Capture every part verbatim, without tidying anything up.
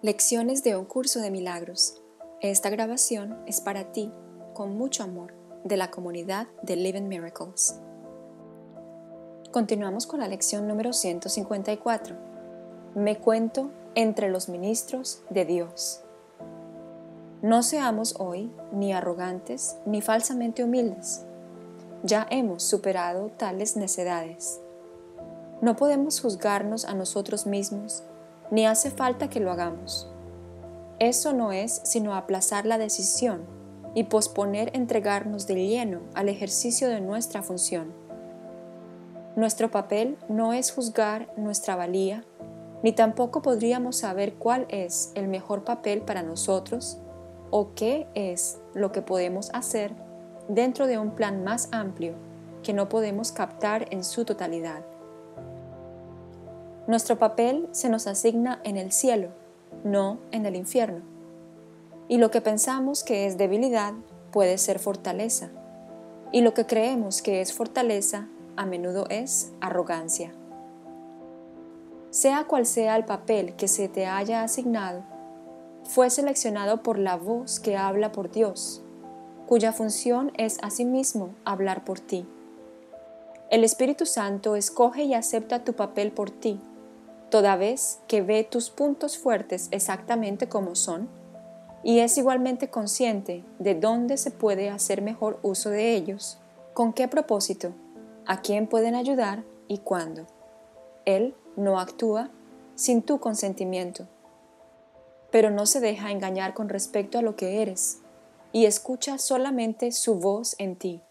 Lecciones de un curso de milagros. Esta grabación es para ti, con mucho amor, de la comunidad de Living Miracles. Continuamos con la lección número ciento cincuenta y cuatro. Me cuento entre los ministros de Dios. No seamos hoy ni arrogantes ni falsamente humildes. Ya hemos superado tales necedades. No podemos juzgarnos a nosotros mismos, ni hace falta que lo hagamos. Eso no es sino aplazar la decisión y posponer entregarnos de lleno al ejercicio de nuestra función. Nuestro papel no es juzgar nuestra valía, ni tampoco podríamos saber cuál es el mejor papel para nosotros o qué es lo que podemos hacer dentro de un plan más amplio que no podemos captar en su totalidad. Nuestro papel se nos asigna en el cielo, no en el infierno. Y lo que pensamos que es debilidad puede ser fortaleza. Y lo que creemos que es fortaleza a menudo es arrogancia. Sea cual sea el papel que se te haya asignado, fue seleccionado por la voz que habla por Dios, cuya función es asimismo hablar por ti. El Espíritu Santo escoge y acepta tu papel por ti, toda vez que ve tus puntos fuertes exactamente como son, y es igualmente consciente de dónde se puede hacer mejor uso de ellos, con qué propósito, a quién pueden ayudar y cuándo. Él no actúa sin tu consentimiento, pero no se deja engañar con respecto a lo que eres, y escucha solamente su voz en ti.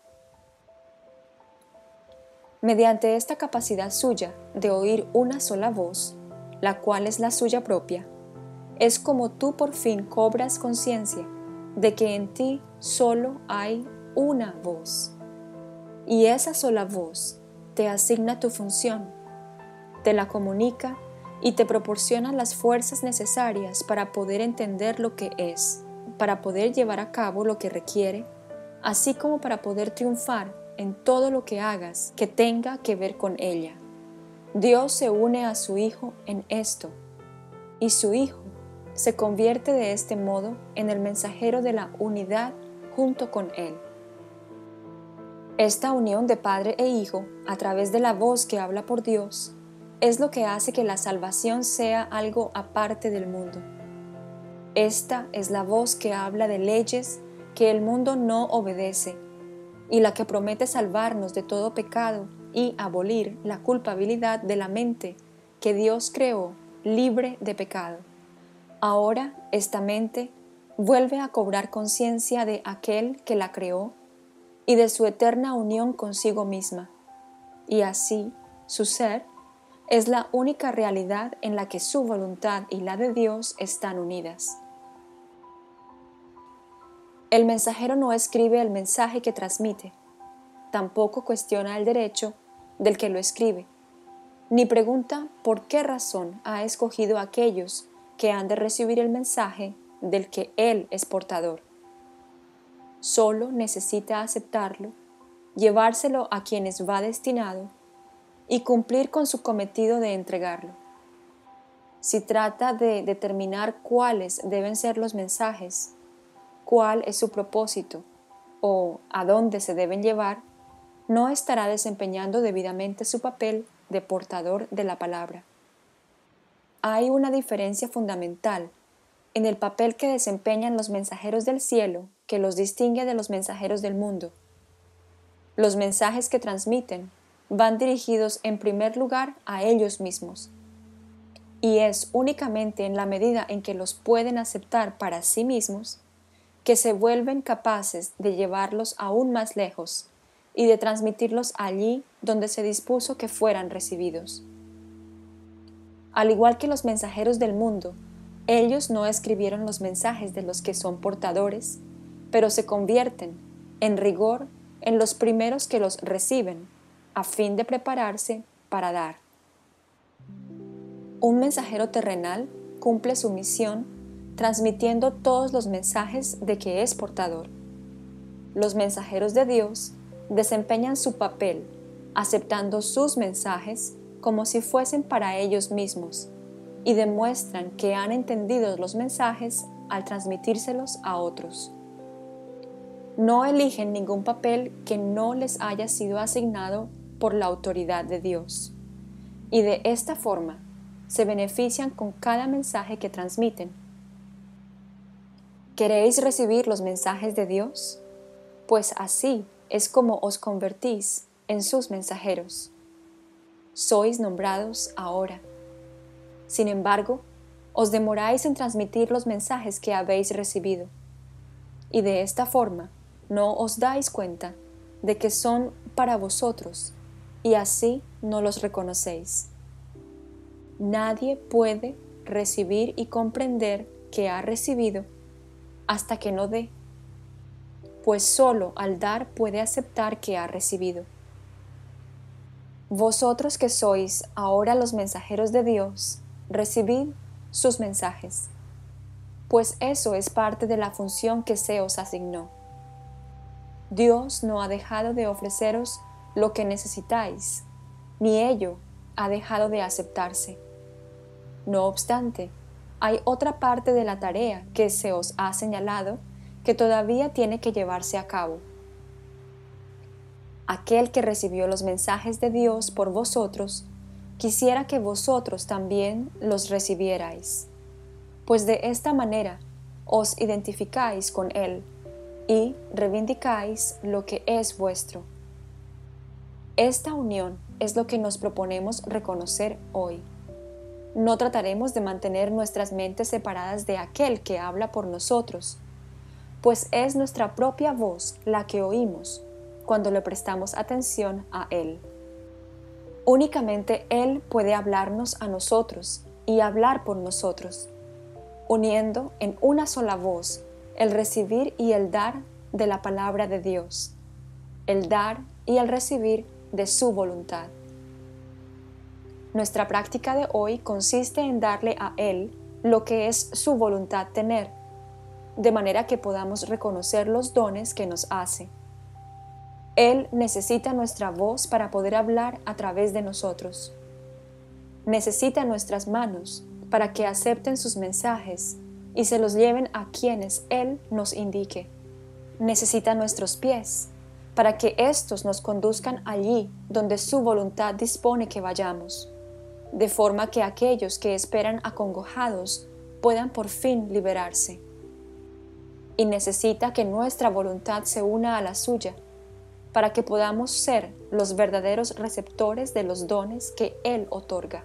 Mediante esta capacidad suya de oír una sola voz, la cual es la suya propia, es como tú por fin cobras conciencia de que en ti solo hay una voz. Y esa sola voz te asigna tu función, te la comunica y te proporciona las fuerzas necesarias para poder entender lo que es, para poder llevar a cabo lo que requiere, así como para poder triunfar en todo lo que hagas que tenga que ver con ella. Dios se une a su Hijo en esto, y su Hijo se convierte de este modo en el mensajero de la unidad junto con Él. Esta unión de Padre e Hijo, a través de la voz que habla por Dios, es lo que hace que la salvación sea algo aparte del mundo. Esta es la voz que habla de leyes que el mundo no obedece, y la que promete salvarnos de todo pecado y abolir la culpabilidad de la mente que Dios creó libre de pecado. Ahora esta mente vuelve a cobrar conciencia de aquel que la creó y de su eterna unión consigo misma, y así su ser es la única realidad en la que su voluntad y la de Dios están unidas. El mensajero no escribe el mensaje que transmite, tampoco cuestiona el derecho del que lo escribe, ni pregunta por qué razón ha escogido a aquellos que han de recibir el mensaje del que él es portador. Solo necesita aceptarlo, llevárselo a quienes va destinado y cumplir con su cometido de entregarlo. Si trata de determinar cuáles deben ser los mensajes, cuál es su propósito o a dónde se deben llevar, no estará desempeñando debidamente su papel de portador de la palabra. Hay una diferencia fundamental en el papel que desempeñan los mensajeros del cielo que los distingue de los mensajeros del mundo. Los mensajes que transmiten van dirigidos en primer lugar a ellos mismos, y es únicamente en la medida en que los pueden aceptar para sí mismos que se vuelven capaces de llevarlos aún más lejos y de transmitirlos allí donde se dispuso que fueran recibidos. Al igual que los mensajeros del mundo, ellos no escribieron los mensajes de los que son portadores, pero se convierten, en rigor, en los primeros que los reciben, a fin de prepararse para dar. Un mensajero terrenal cumple su misión transmitiendo todos los mensajes de que es portador. Los mensajeros de Dios desempeñan su papel, aceptando sus mensajes como si fuesen para ellos mismos, y demuestran que han entendido los mensajes al transmitírselos a otros. No eligen ningún papel que no les haya sido asignado por la autoridad de Dios, y de esta forma se benefician con cada mensaje que transmiten. ¿Queréis recibir los mensajes de Dios? Pues así es como os convertís en sus mensajeros. Sois nombrados ahora. Sin embargo, os demoráis en transmitir los mensajes que habéis recibido, y de esta forma no os dais cuenta de que son para vosotros, y así no los reconocéis. Nadie puede recibir y comprender que ha recibido hasta que no dé, pues solo al dar puede aceptar que ha recibido. Vosotros que sois ahora los mensajeros de Dios, recibid sus mensajes, pues eso es parte de la función que se os asignó. Dios no ha dejado de ofreceros lo que necesitáis, ni ello ha dejado de aceptarse. No obstante, hay otra parte de la tarea que se os ha señalado que todavía tiene que llevarse a cabo. Aquel que recibió los mensajes de Dios por vosotros, quisiera que vosotros también los recibierais, pues de esta manera os identificáis con Él y reivindicáis lo que es vuestro. Esta unión es lo que nos proponemos reconocer hoy. No trataremos de mantener nuestras mentes separadas de aquel que habla por nosotros, pues es nuestra propia voz la que oímos cuando le prestamos atención a Él. Únicamente Él puede hablarnos a nosotros y hablar por nosotros, uniendo en una sola voz el recibir y el dar de la palabra de Dios, el dar y el recibir de su voluntad. Nuestra práctica de hoy consiste en darle a Él lo que es su voluntad tener, de manera que podamos reconocer los dones que nos hace. Él necesita nuestra voz para poder hablar a través de nosotros. Necesita nuestras manos para que acepten sus mensajes y se los lleven a quienes Él nos indique. Necesita nuestros pies para que éstos nos conduzcan allí donde su voluntad dispone que vayamos, de forma que aquellos que esperan acongojados puedan por fin liberarse. Y necesita que nuestra voluntad se una a la suya, para que podamos ser los verdaderos receptores de los dones que Él otorga.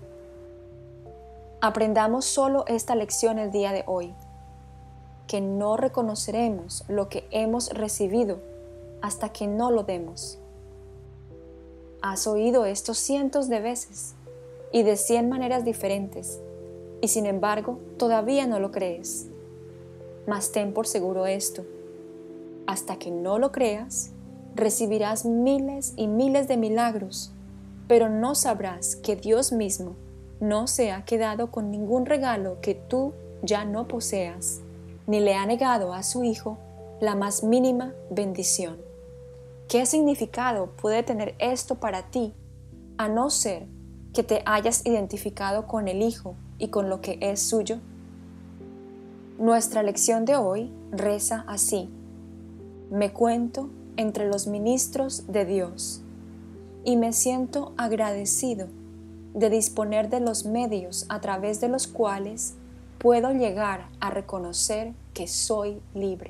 Aprendamos solo esta lección el día de hoy, que no reconoceremos lo que hemos recibido hasta que no lo demos. Has oído esto cientos de veces y de cien maneras diferentes, y sin embargo todavía no lo crees. Mas ten por seguro esto: hasta que no lo creas, recibirás miles y miles de milagros, pero no sabrás que Dios mismo no se ha quedado con ningún regalo que tú ya no poseas, ni le ha negado a su Hijo la más mínima bendición. ¿Qué significado puede tener esto para ti, a no ser que te hayas identificado con el Hijo y con lo que es suyo? Nuestra lección de hoy reza así: me cuento entre los ministros de Dios y me siento agradecido de disponer de los medios a través de los cuales puedo llegar a reconocer que soy libre.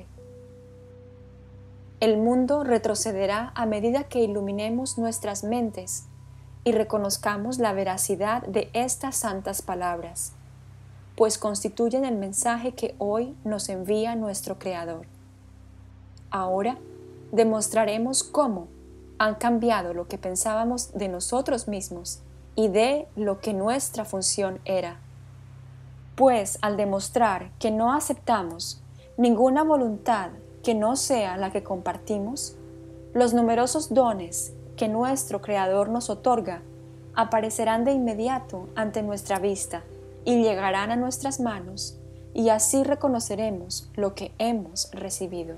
El mundo retrocederá a medida que iluminemos nuestras mentes y reconozcamos la veracidad de estas santas palabras, pues constituyen el mensaje que hoy nos envía nuestro Creador. Ahora demostraremos cómo han cambiado lo que pensábamos de nosotros mismos y de lo que nuestra función era. Pues al demostrar que no aceptamos ninguna voluntad que no sea la que compartimos, los numerosos dones que nuestro Creador nos otorga aparecerán de inmediato ante nuestra vista y llegarán a nuestras manos, y así reconoceremos lo que hemos recibido.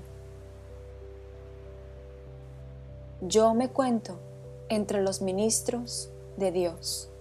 Yo me cuento entre los ministros de Dios.